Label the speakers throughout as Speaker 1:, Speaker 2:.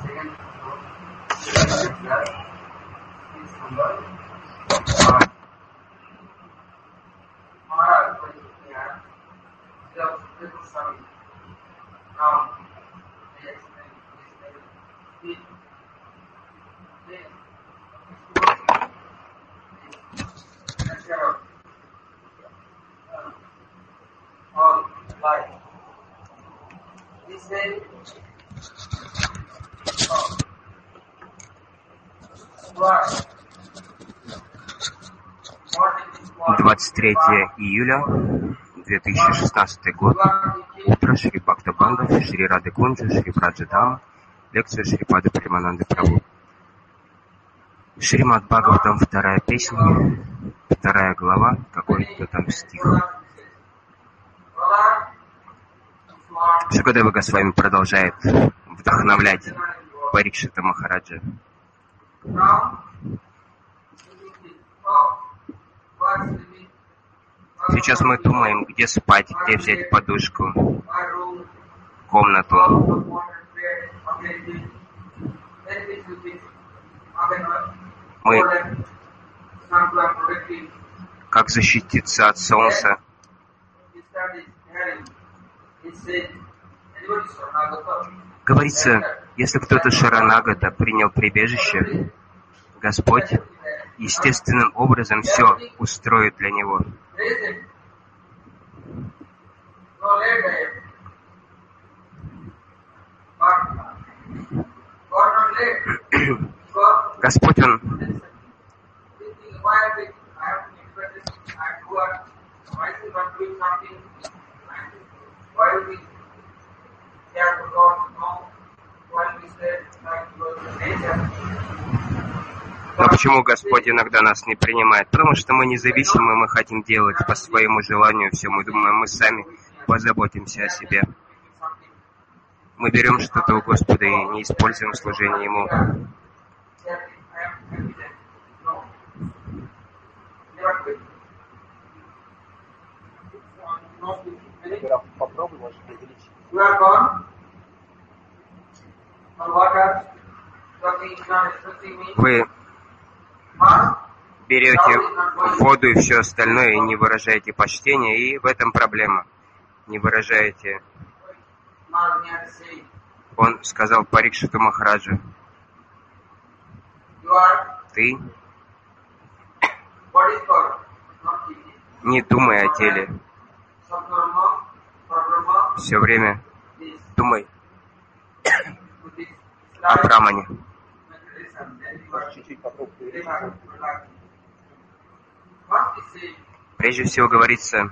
Speaker 1: Июля 2016 год. Утро. Шри Бхактабандов, Шри Рады Кунджи, Шри Браджадам. Лекция Шрипады Премананды Прабху. Шримад Бхагаватам, 2 песня, 2 глава, какой-то там стих. Шукадева Госвами продолжает вдохновлять Парикшита Махараджа. Сейчас мы думаем, где спать, где взять подушку, комнату. Мы как защититься от солнца. Говорится, если кто-то Шаранагата принял прибежище, Господь естественным образом все устроит для него. Господь, Он Но почему Господь иногда нас не принимает? Потому что мы независимы, мы хотим делать по своему желанию все. Мы думаем, мы сами позаботимся о себе. Мы берем что-то у Господа и не используем служение Ему.
Speaker 2: Попробуй, может, увеличить.
Speaker 1: Вы берете воду и все остальное и не выражаете почтения, и в этом проблема. Не выражаете. Он сказал Парикшиту Махараджу: ты не думай о теле. Все время думай о Брамане. Прежде всего говорится,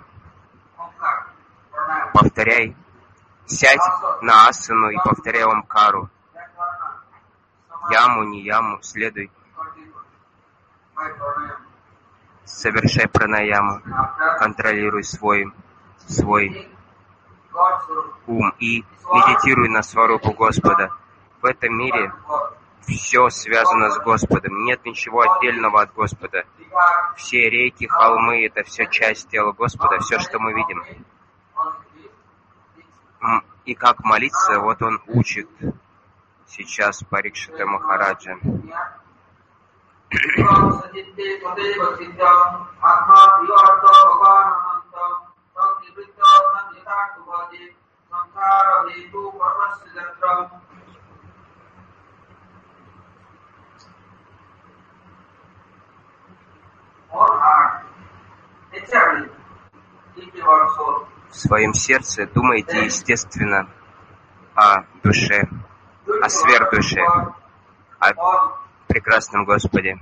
Speaker 1: повторяй, сядь на асану и повторяй Омкару. Яму, не яму, следуй. Совершай пранаяму, контролируй свой ум и медитируй на сварупу Господа. В этом мире все связано с Господом. Нет ничего отдельного от Господа. Все реки, холмы — это все часть тела Господа, все, что мы видим. И как молиться, вот он учит сейчас Парикшита Махараджа. В своем сердце думайте, естественно, о душе, о сверхдуше, о прекрасном Господе.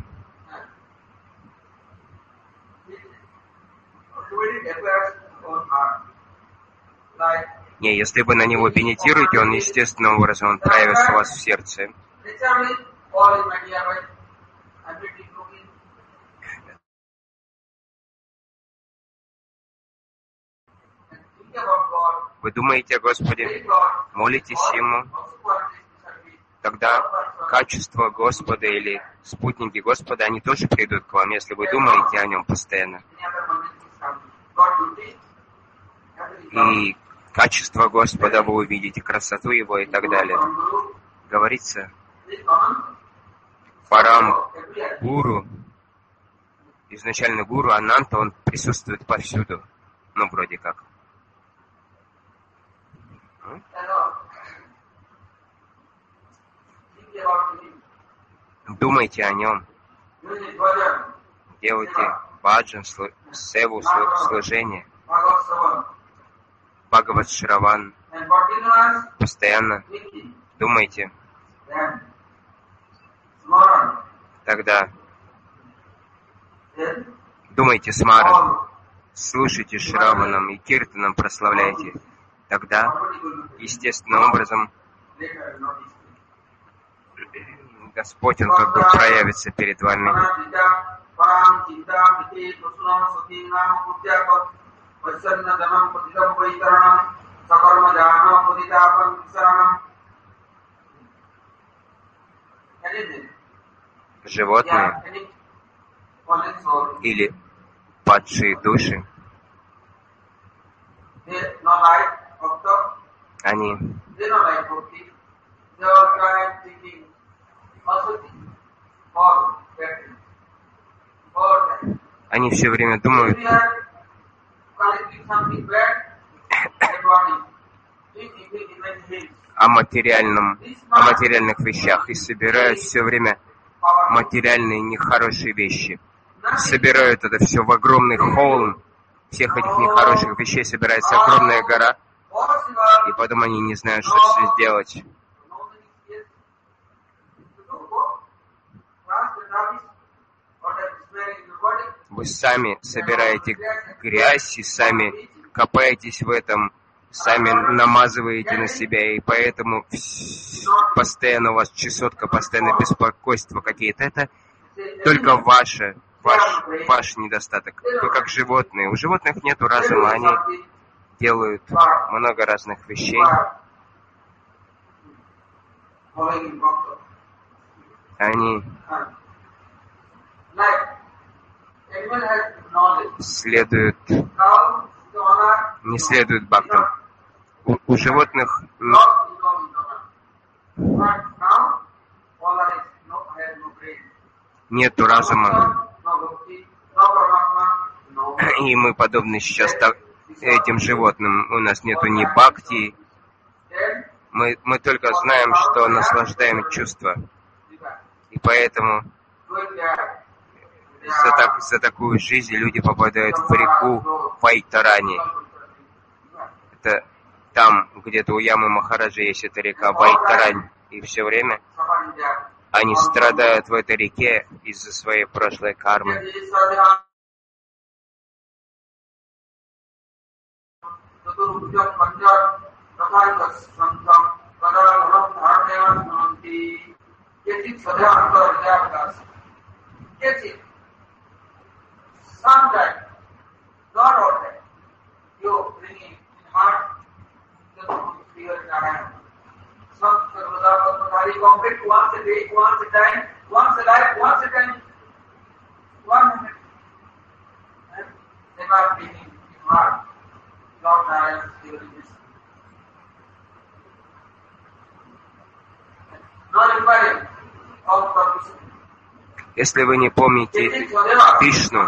Speaker 1: Не, если вы на него медитируете, он естественным образом он проявится у вас в сердце. Вы думаете о Господе, молитесь Ему, тогда качество Господа или спутники Господа, они тоже придут к вам, если вы думаете о Нем постоянно. И качество Господа вы увидите, красоту Его и так далее. говорится, Парам Гуру, изначально Гуру Ананта, он присутствует повсюду, ну, вроде как. Думайте о нем, делайте баджан, севу, служение, Бхагават Шраван, постоянно думайте, тогда думайте смара, слушайте Шраванам и Киртанам прославляйте, тогда естественным образом Господь, Он как бы проявится перед вами. Животные или падшие души, они все время думают о материальных вещах и собирают все время материальные нехорошие вещи. Собирают это все в огромный холм, всех этих нехороших вещей собирается огромная гора, и потом они не знают, что все сделать. Вы сами собираете грязь и сами копаетесь в этом, сами намазываете на себя, и поэтому постоянно у вас чесотка, постоянно беспокойство какие-то. Это только ваш недостаток. Вы как животные. У животных нету разума, они делают много разных вещей. Они не следуют бхактам. У животных нету разума, и мы подобны сейчас этим животным. У нас нету ни бхакти, мы только знаем, что наслаждаем чувства, и поэтому за такую жизнь люди попадают в реку Вайтарани. Это там, где-то у Ямы Махараджа есть эта река Вайтарань, и все время они страдают в этой реке из-за своей прошлой кармы.
Speaker 2: Sometimes, not all that, you bring in heart, the fear Narayana. Some Sarvada complete once a day, once a time, once a life, once a time, 1 minute. And they are bringing in heart, Lord Narayana during this. Not inviting all purposes.
Speaker 1: Если вы не помните Вишну,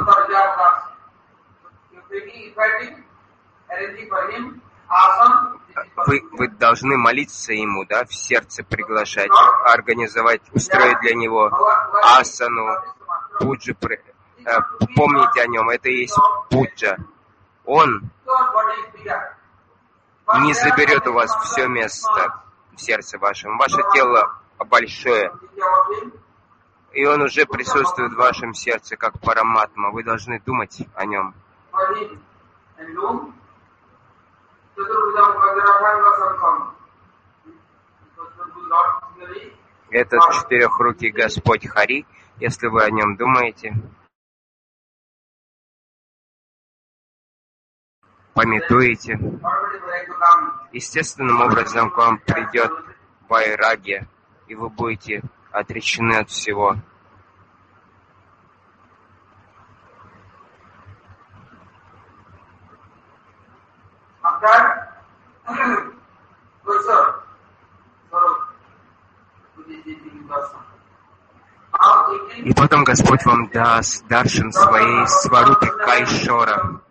Speaker 1: вы должны молиться ему, да, в сердце приглашать, организовать, устроить для него асану, пуджу, помните о нем, это и есть пуджа. Он не заберет у вас все место в сердце вашем. Ваше тело большое, и он уже присутствует в вашем сердце, как параматма. Вы должны думать о нем. Этот четырехрукий Господь Хари, если вы о нем думаете, памятуете, естественным образом к вам придет вайрагья, и вы будете отречены от всего. И потом Господь вам даст даршан своей сварупи Кайшора.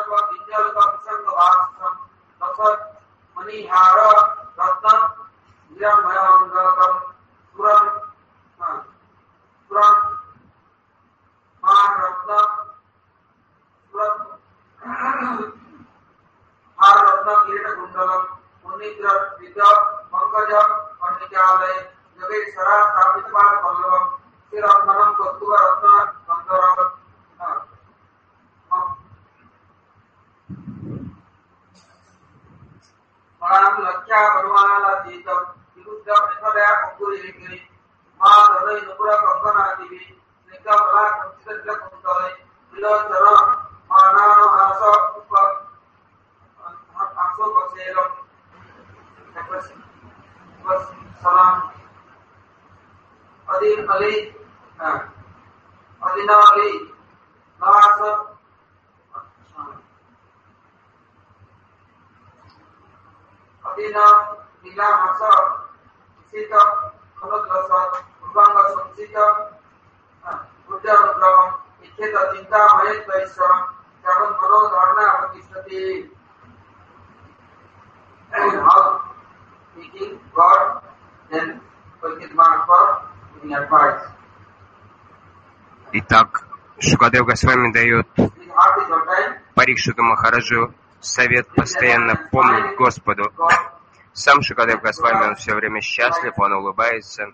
Speaker 1: Итак, Шукадев Госвами дает Парикшиту Махараджу совет постоянно помнить Господу. Сам Шукадев Госвами, он все время счастлив, он улыбается,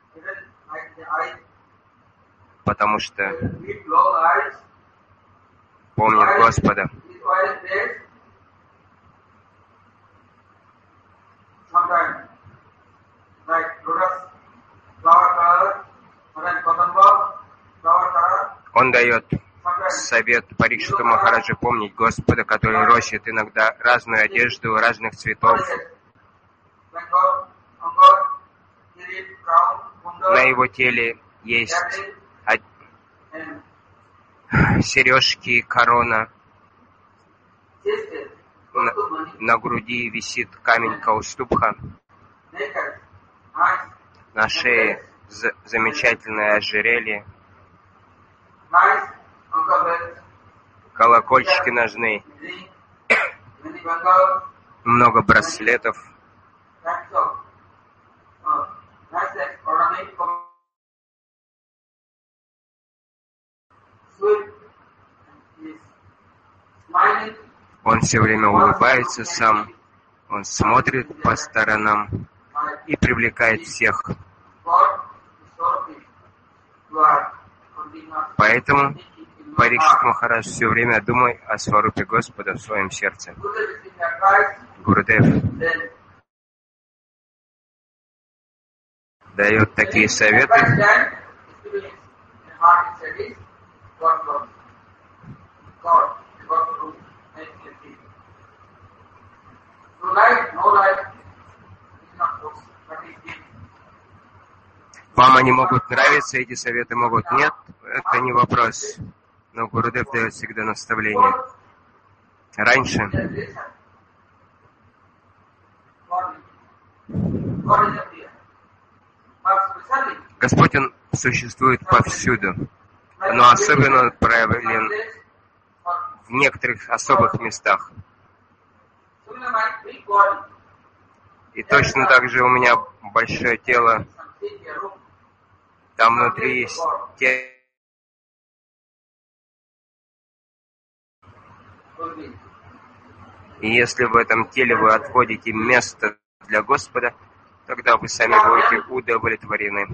Speaker 1: потому что помнит Господа. Он дает совет Парикшиту Махараджу помнить Господа, который носит иногда разную одежду разных цветов. На его теле есть сережки, корона. На груди висит камень Каустубха. На шее замечательное ожерелье. Колокольчики ножные. Много браслетов. Он все время улыбается сам, он смотрит по сторонам и привлекает всех. Поэтому Парикшит Махарадж все время думает о сварупе Господа в своем сердце. Гурудев дает такие советы. Вам они могут нравиться, эти советы могут нет, это не вопрос. Но Гурудев дает всегда наставление. Раньше Господь, Он существует повсюду, но особенно Он проявлен в некоторых особых местах. И точно так же у меня большое тело, там внутри есть те. И если в этом теле вы отводите место для Господа, тогда вы сами будете удовлетворены.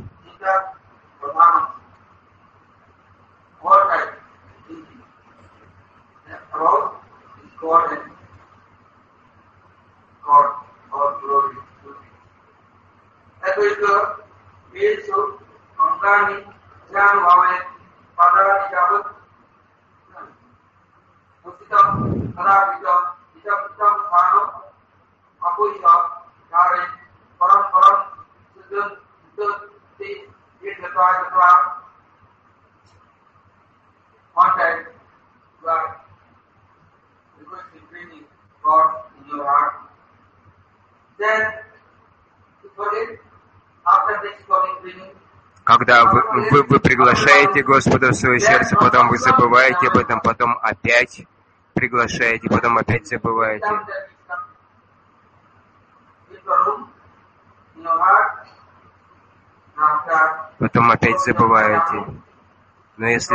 Speaker 1: Когда вы приглашаете Господа в свое сердце, потом вы забываете об этом, потом опять приглашаете, потом опять забываете. Потом опять забываете. Но если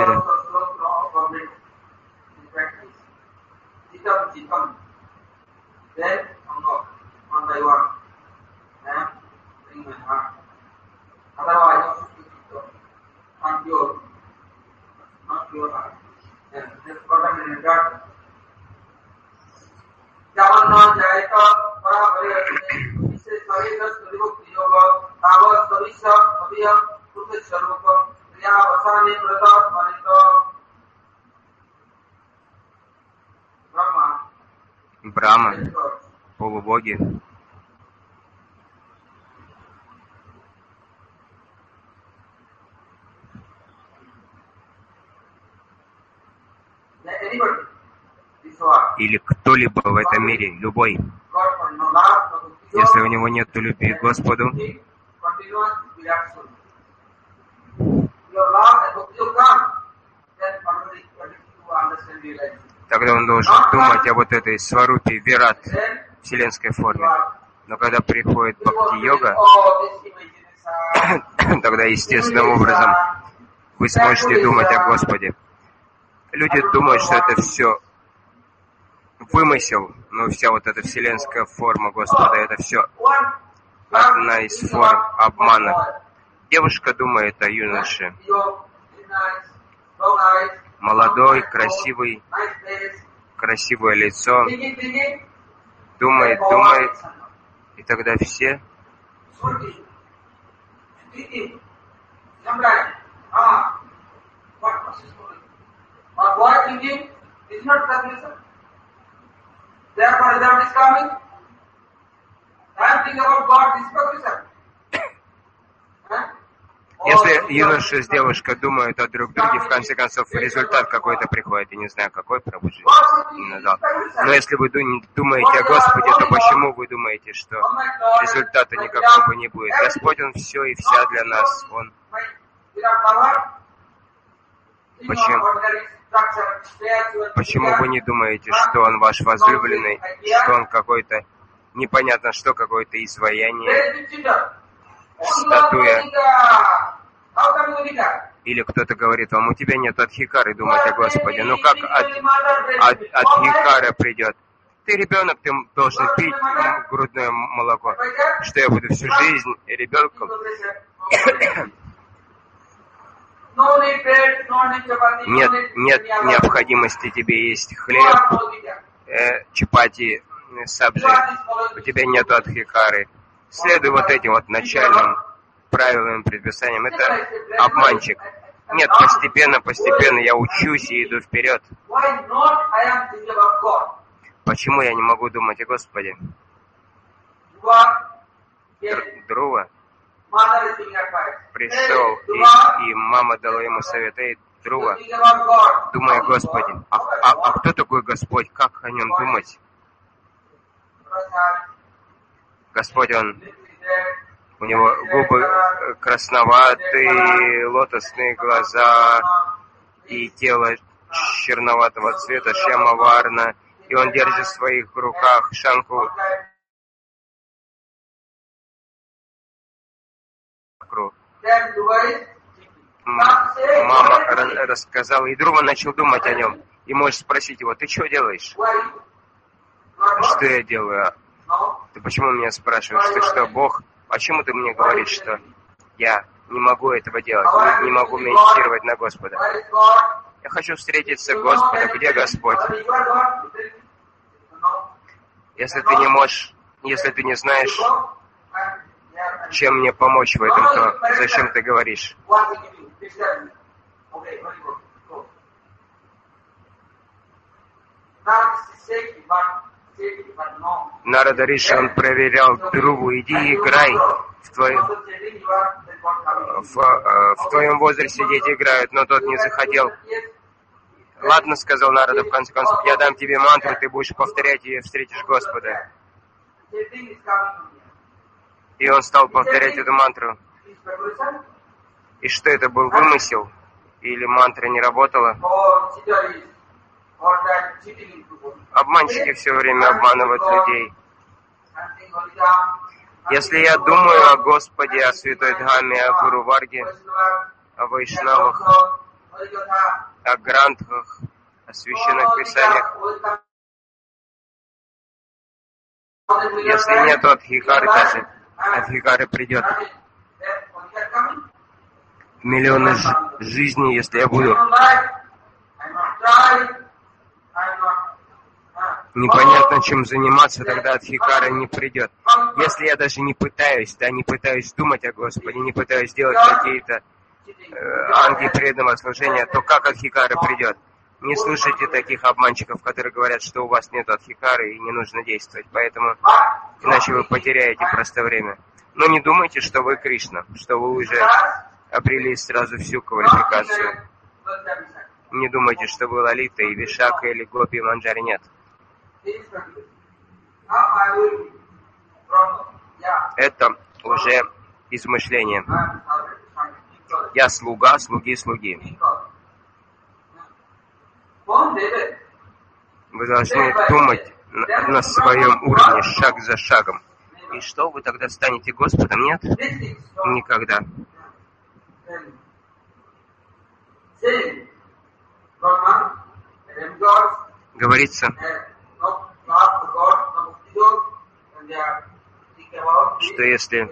Speaker 1: Брахма, полубоги, или кто-либо в этом мире, любой, если у него нет любви к Господу, тогда он должен думать о вот этой сварупе вират, вселенской форме. Но когда приходит бхакти-йога, тогда естественным образом вы сможете думать о Господе. Люди думают, что это все вымысел, но вся вот эта вселенская форма Господа, это все одна из форм обмана. Девушка думает о юноше. Молодой, красивый, красивое лицо. Думает, и тогда все Если юноша с девушкой думают о друг друге, в конце концов результат какой-то приходит. Я не знаю, какой, пробуждение. Но если вы думаете о Господе, то почему вы думаете, что результата никакого не будет? Господь, Он все и вся для нас. Он... Почему вы не думаете, что Он ваш возлюбленный, что Он какой-то, непонятно что, какое-то изваяние, статуя? Или кто-то говорит вам, у тебя нет адхикары думать о Господе. Ну как адхикара придет? Ты ребенок, ты должен пить грудное молоко. Что я буду всю жизнь ребенком? Нет необходимости тебе есть хлеб, чапати, сабжи. У тебя нет адхикары. Следуй вот этим вот начальным правилам, предписаниям. Это обманщик. Нет, постепенно я учусь и иду вперед. Почему я не могу думать о Господе? Друва пришел, и мама дала ему совет: эй, Друва, думай о Господе. А кто такой Господь? Как о нем думать? Господь, у него губы красноватые, лотосные глаза и тело черноватого цвета, шьяма-варна, и он держит в своих руках шанку. Мама рассказала, и Друва начал думать о нем. И можешь спросить его: ты что делаешь? Что я делаю? Ты почему меня спрашиваешь? Ты что, Бог? Почему ты мне говоришь, что я не могу этого делать, не могу медитировать на Господа? Я хочу встретиться с Господом. Где Господь? Если ты не можешь, если ты не знаешь, чем мне помочь в этом, то зачем ты говоришь? Нарада Риши, он проверял Друву: иди играй, в твоем возрасте дети играют, но тот не захотел. Ладно, сказал Нарада, в конце концов, я дам тебе мантру, ты будешь повторять и встретишь Господа. И он стал повторять эту мантру. И что это был вымысел? Или мантра не работала? Обманщики все время обманывают людей. Если я думаю о Господе, о Святой Дхаме, о Гуру Варге, о Вайшнавах, о Грантхах, о Священных Писаниях, если нету Адхикары, даже Адхикары придет. Миллионы жизней, если я буду непонятно чем заниматься, тогда Адхикара не придет. Если я даже не пытаюсь, не пытаюсь думать о Господе, не пытаюсь делать какие-то анги преданного служения, то как Адхикара придет? Не слушайте таких обманщиков, которые говорят, что у вас нет Адхикары и не нужно действовать, поэтому иначе вы потеряете просто время. Но не думайте, что вы Кришна, что вы уже обрели сразу всю квалификацию. Не думайте, что вы Лалита и Вишака или Гопи и Манджари, нет. Это уже измышление. Я слуга, слуги. Вы должны думать на своем уровне, шаг за шагом. И что, вы тогда станете Господом? Нет? Никогда. Говорится, что если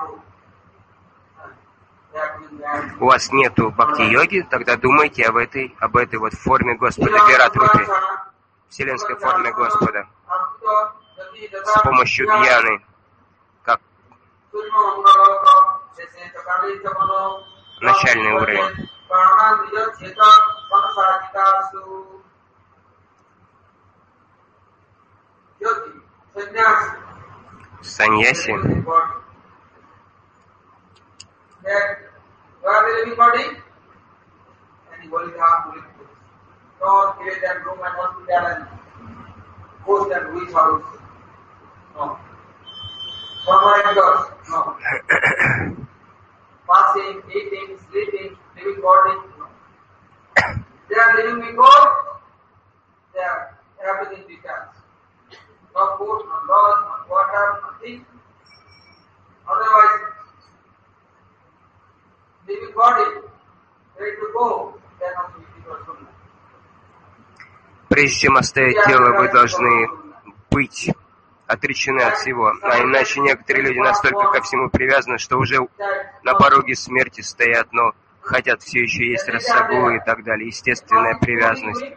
Speaker 1: у вас нету бхакти-йоги, тогда думайте об этой вот форме Господа, Вират-рупи, вселенской форме Господа, с помощью дьяны, как начальный уровень. Саньяси прежде чем оставить тело, вы должны быть отречены от всего. А иначе некоторые люди настолько ко всему привязаны, что уже на пороге смерти стоят, но хотят все еще есть расагу и так далее. Естественная привязанность.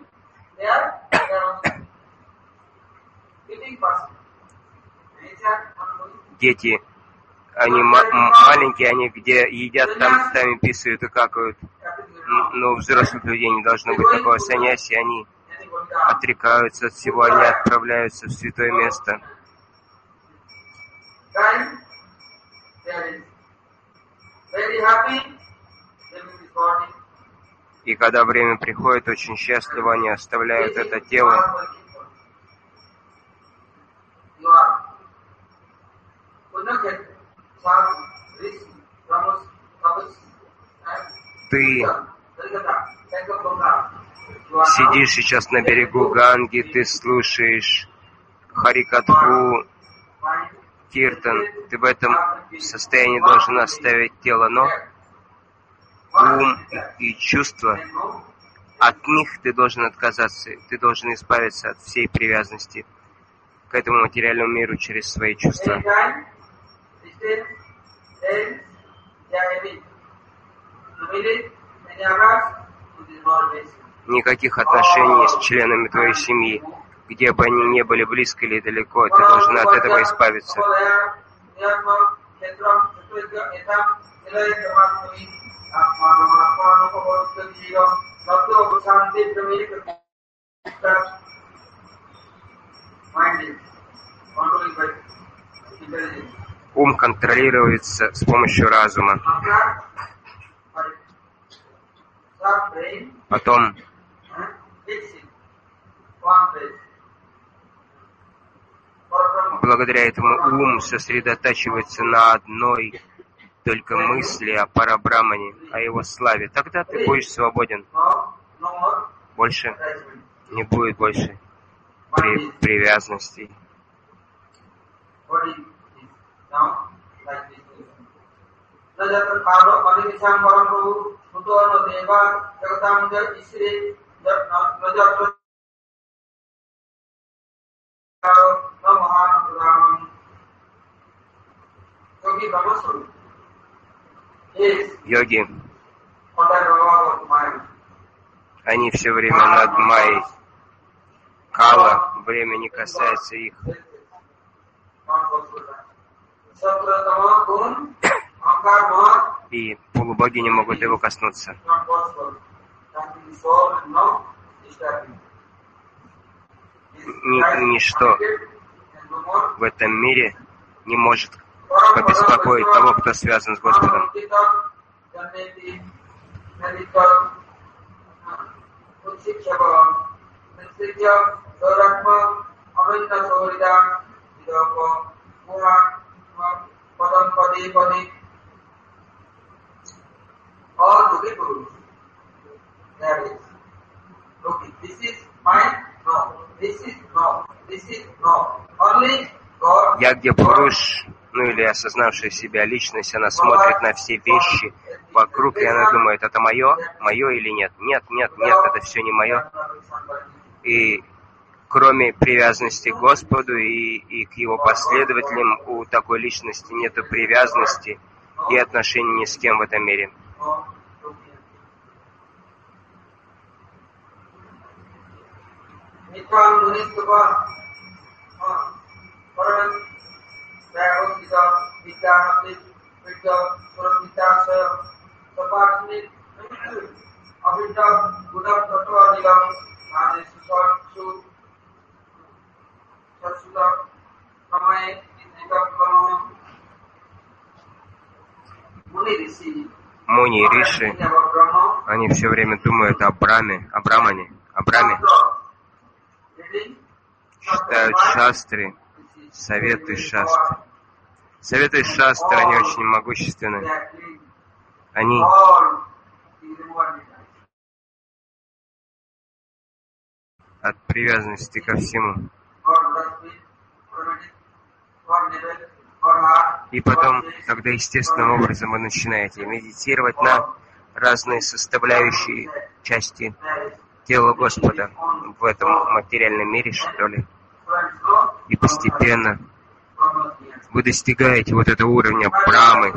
Speaker 1: Дети, они маленькие, они где едят, там сами писают и какают. Но у взрослых людей не должно быть такого. Саньяси, они отрекаются от всего, они отправляются в святое место. И когда время приходит, очень счастливо они оставляют это тело. Ты сидишь сейчас на берегу Ганги, ты слушаешь Харикатху, Киртан, ты в этом состоянии должен оставить тело, но ум и чувства, от них ты должен отказаться, ты должен избавиться от всей привязанности к этому материальному миру через свои чувства. Никаких отношений с членами твоей семьи, где бы они ни были, близко или далеко, ты должен от этого избавиться. Ум контролируется с помощью разума. Потом Благодаря этому ум сосредотачивается на одной только мысли о Парабрамане, о его славе. Тогда ты будешь свободен. Больше не будет больше привязанностей. Йоги, они все время над Майей. Кала, время не касается их. И полубоги не могут его коснуться. Ничто в этом мире не может побеспокоить того, кто связан с Господом. Ягья Пуруш, или осознавшая себя личность, она смотрит на все вещи вокруг, и она думает, это мое или нет? Нет, это все не мое. И кроме привязанности к Господу и к Его последователям, у такой личности нет привязанности и отношений ни с кем в этом мире. Муни и Риши, они все время думают о Брамане, читают шастры, советы шастры. Советы шастры, они очень могущественны. Они от привязанности ко всему. И потом, когда естественным образом вы начинаете медитировать на разные составляющие части тела Господа в этом материальном мире, что ли, и постепенно вы достигаете вот этого уровня Брамы.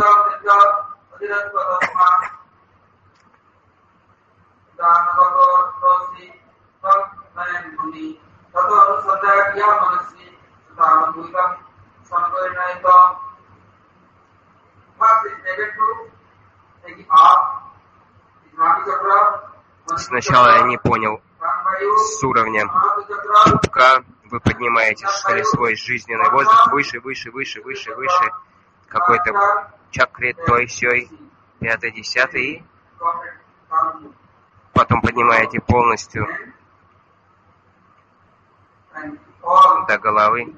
Speaker 1: Сначала я не понял с уровня пупка. Вы поднимаете свой жизненный воздух выше, какой-то чакре, той, сёй, 5-й, 10-й, потом поднимаете полностью до головы.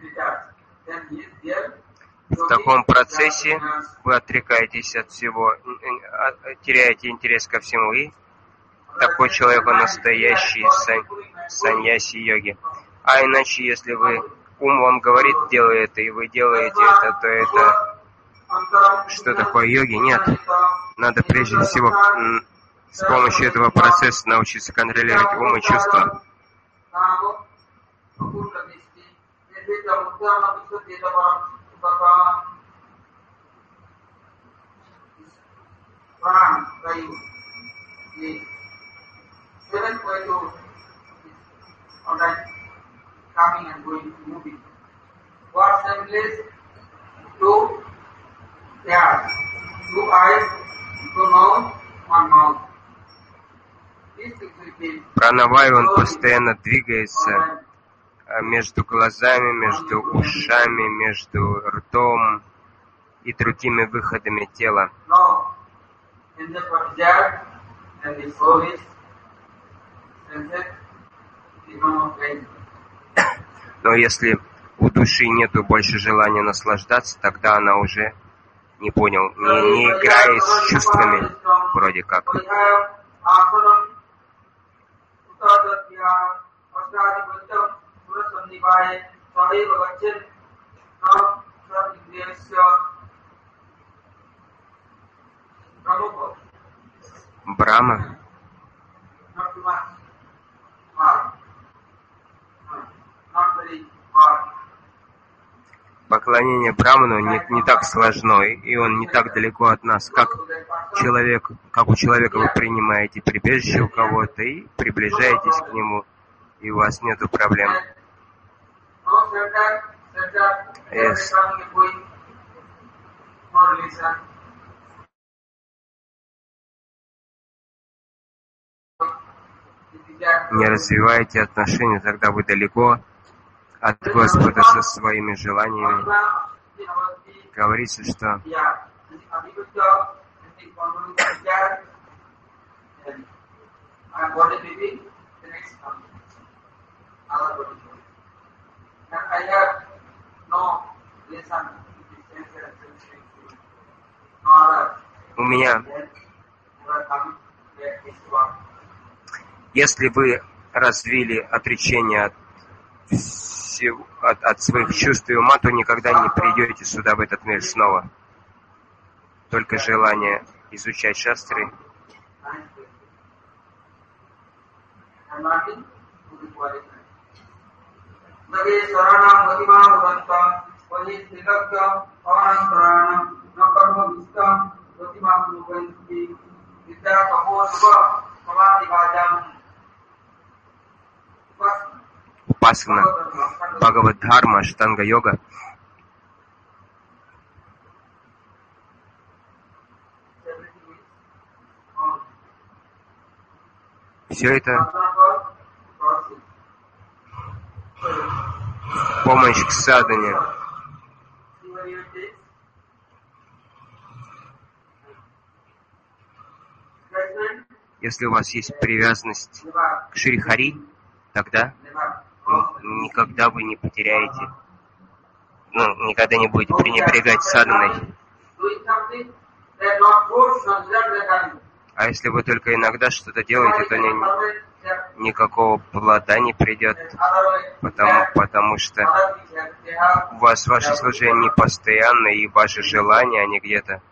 Speaker 1: В таком процессе вы отрекаетесь от всего, теряете интерес ко всему, и такой человек, он настоящий саньяси-йоги. А иначе, если ум вам говорит, делай это, и вы делаете это, то это что такое йоги? Нет. Надо прежде всего с помощью этого процесса научиться контролировать ум и чувства.
Speaker 2: Coming and going, moving. What semblance? Two ears, two eyes, two nose, one mouth.
Speaker 1: Пранавай, он постоянно двигается между глазами, между ушами, между ртом и другими выходами тела. Но если у души нету больше желания наслаждаться, тогда она уже не понял, не играет с чувствами, вроде как. Брахма поклонение Браману не так сложно, и он не так далеко от нас, как у человека вы принимаете прибежище у кого-то и приближаетесь к нему, и у вас нету проблем. Yes. Не развиваете отношения, тогда вы далеко от Господа со своими желаниями. Говорится, что у меня, если вы развили отречение от своих чувств и ума, то никогда не придете сюда, в этот мир снова. Только желание изучать шастры. Упасана, Бхагавад-дхарма, Аштанга-йога. Все это помощь к садхане. Если у вас есть привязанность к Шри Хари, тогда никогда вы не потеряете, никогда не будете пренебрегать садханой. А если вы только иногда что-то делаете, то никакого плода не придет, потому что у вас ваше служение не постоянно, и ваши желания, они где-то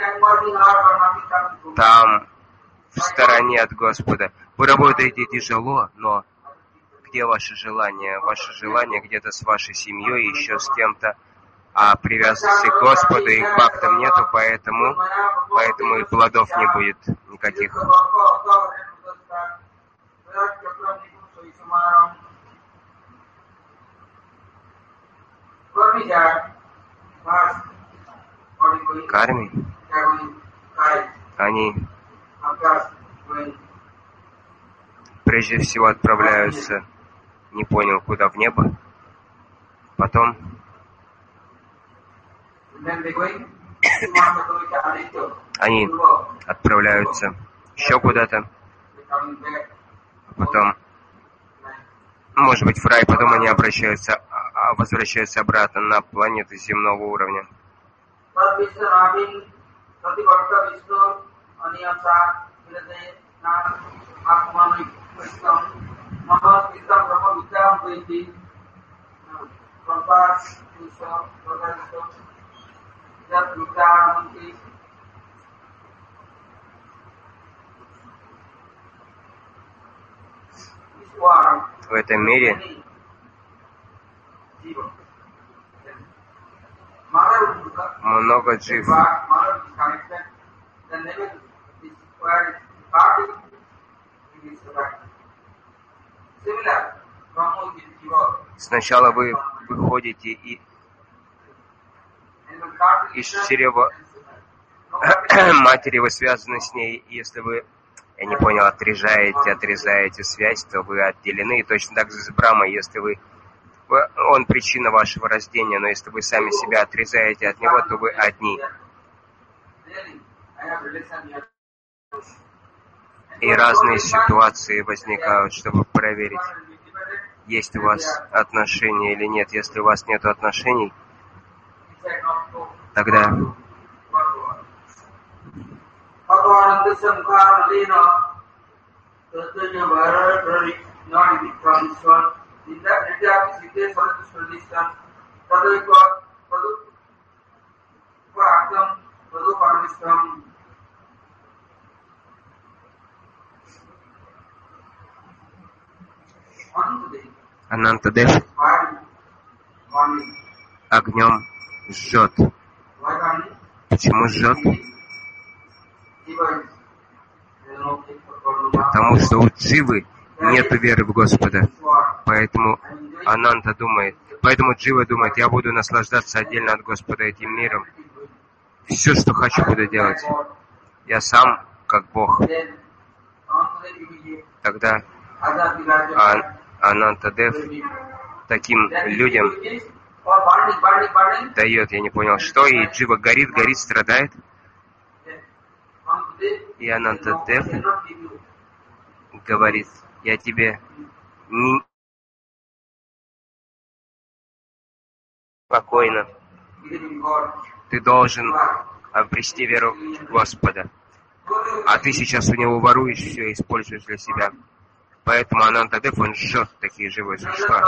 Speaker 1: там, в стороне от Господа. Вы работаете тяжело, но где ваше желание? Ваше желание где-то с вашей семьей, еще с кем-то, а привязанности к Господу и к бхактам нету, поэтому и плодов не будет никаких. Карми, они прежде всего отправляются, не понял, куда, в небо, потом они отправляются еще куда-то, потом, может быть, в рай, потом они возвращаются обратно на планеты земного уровня. В этом мире много джив. Сначала вы выходите из чрева матери, вы связаны с ней. Если вы, я не понял, отрезаете связь, то вы отделены. И точно так же с Брахмой, если он причина вашего рождения, но если вы сами себя отрезаете от него, то вы одни. И разные ситуации возникают, чтобы проверить. есть у вас отношения или нет. Если у вас нет отношений, тогда Анантадев огнем жжет. Почему жжет? Потому что у Дживы нет веры в Господа. Поэтому Ананта думает, поэтому Джива думает, я буду наслаждаться отдельно от Господа этим миром. Все, что хочу, буду делать. Я сам, как Бог. Тогда Анантадев таким людям дает, я не понял, что, и Джива горит, страдает. И Анантадев говорит, я тебе не спокойно. Ты должен обрести веру в Господа. А ты сейчас у него воруешь все и используешь для себя. Поэтому Анантадев, он жжет такие живые существа.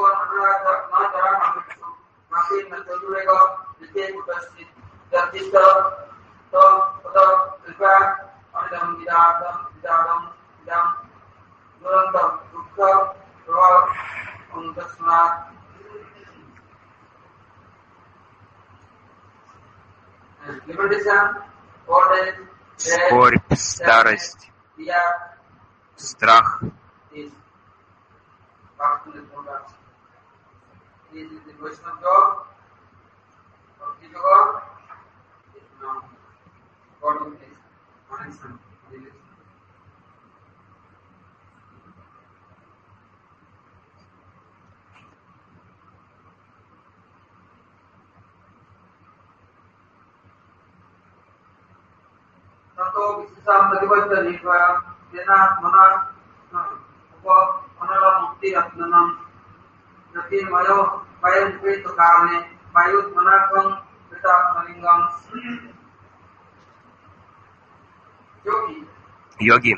Speaker 1: Скорбь, старость, страх. Йоги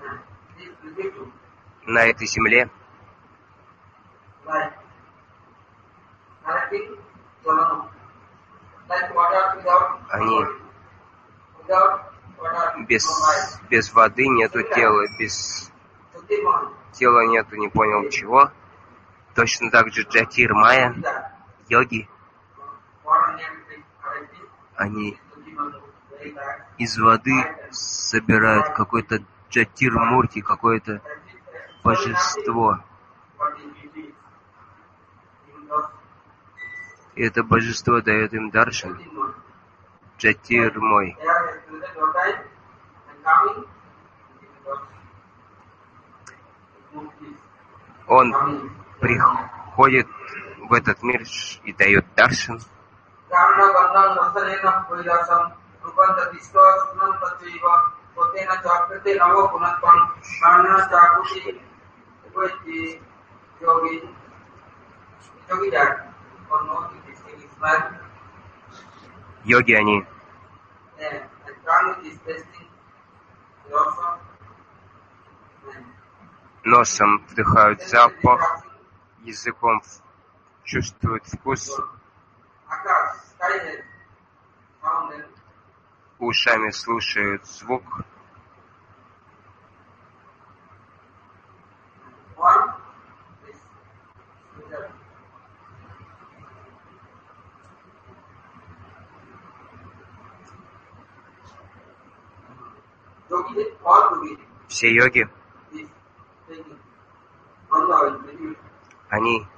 Speaker 1: на этой земле они без воды нету тела, без тела нету, не понял чего. Точно так же Джатир Майя, йоги, они из воды собирают какой-то Джатир Мурти, какое-то божество. И это божество дает им даршан. Джатир мой. Он приходит в этот мир и дает даршан. Йоги, они носом вдыхают запах, языком чувствуют вкус, ушами слушают звук. Все йоги, они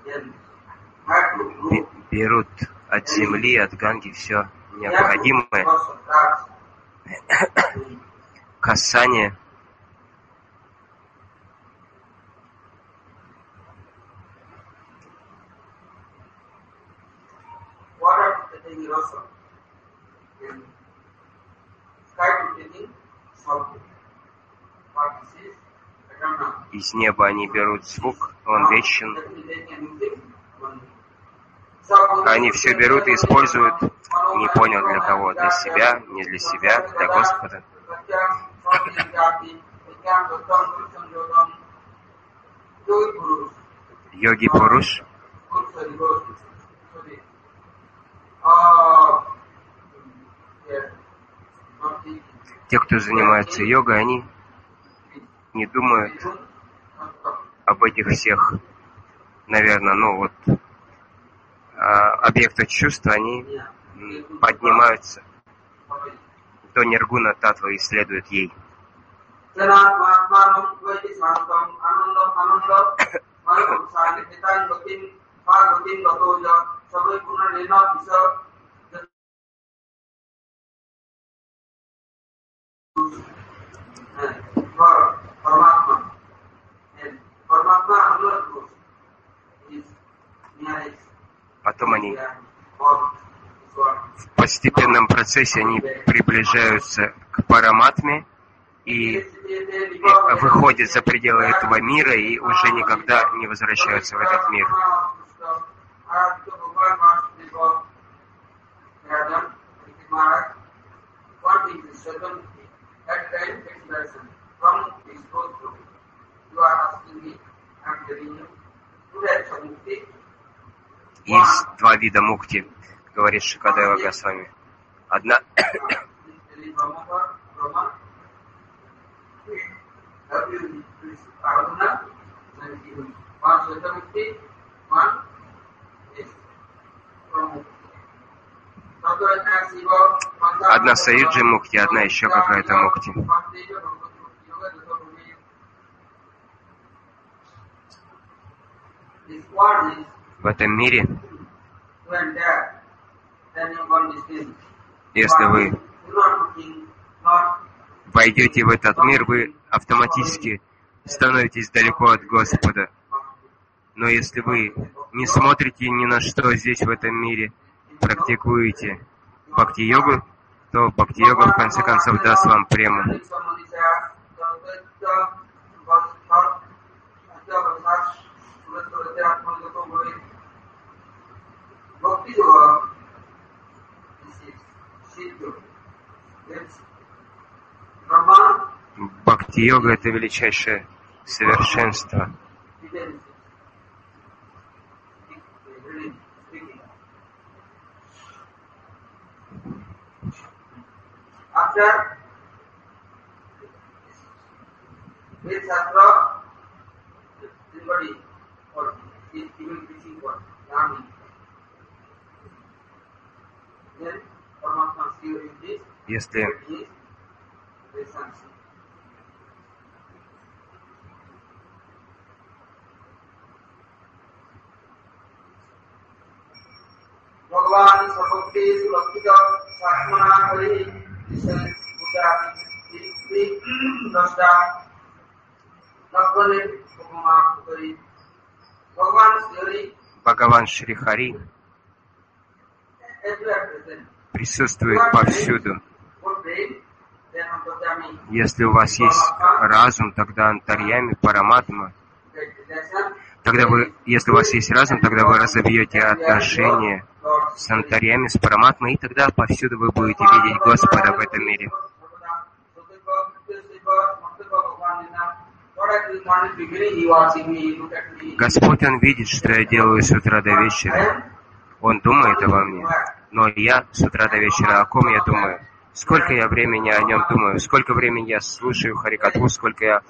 Speaker 1: берут от земли, от Ганги все необходимое. Касание. Из неба они берут звук, Он вечен. Они все берут и используют, не понял для кого, для себя, не для себя, для Господа. Йоги Пуруш. Те, кто занимается йогой, они не думают об этих всех, наверное, объектах чувства, они поднимаются до ниргуна татвы и следуют ей. Потом они в постепенном процессе они приближаются к Параматме и выходят за пределы этого мира и уже никогда не возвращаются в этот мир. Есть два вида мукти, говорит Шукадева Госвами. Одна Саюджи мукти, одна еще какая-то мукти. В этом мире, если вы войдете в этот мир, вы автоматически становитесь далеко от Господа. Но если вы не смотрите ни на что здесь, в этом мире, практикуете бхакти-йогу, то бхакти-йога в конце концов даст вам прему. Бхакти-йога — это величайшее совершенство. Если Бхагаван Шри Хари присутствует повсюду. Если у вас есть разум, тогда антарьями, параматма. Если у вас есть разум, тогда вы разобьете отношения с антарьями, с параматмой, и тогда повсюду вы будете видеть Господа в этом мире. Господь, Он видит, что я делаю с утра до вечера. Он думает обо мне. Но я с утра до вечера о ком я думаю? Сколько я времени о нем думаю? Сколько времени я слушаю Харикатху? Сколько я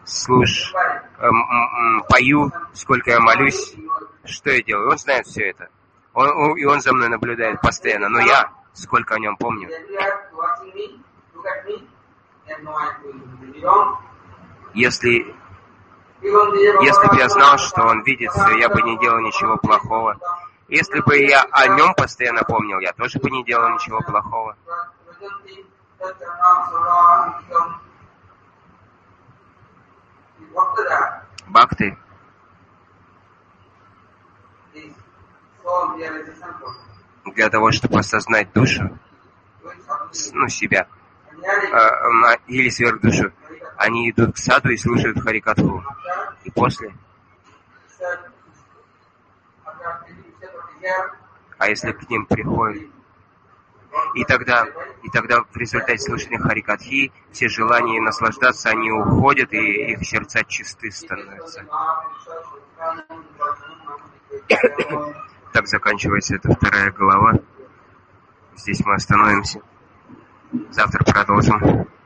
Speaker 1: пою? Сколько я молюсь? Что я делаю? Он знает все это. И он за мной наблюдает постоянно. Но я сколько о нем помню? Если бы я знал, что он видит все, я бы не делал ничего плохого. Если бы я о нем постоянно помнил, я тоже бы не делал ничего плохого. Бхакти для того, чтобы осознать душу, себя, или сверхдушу, они идут к саду и слушают Харикатху. И после А если к ним приходят, и тогда в результате слушания Харикатхи все желания наслаждаться, они уходят, и их сердца чисты становятся. Так заканчивается эта 2 глава. Здесь мы остановимся. Завтра продолжим.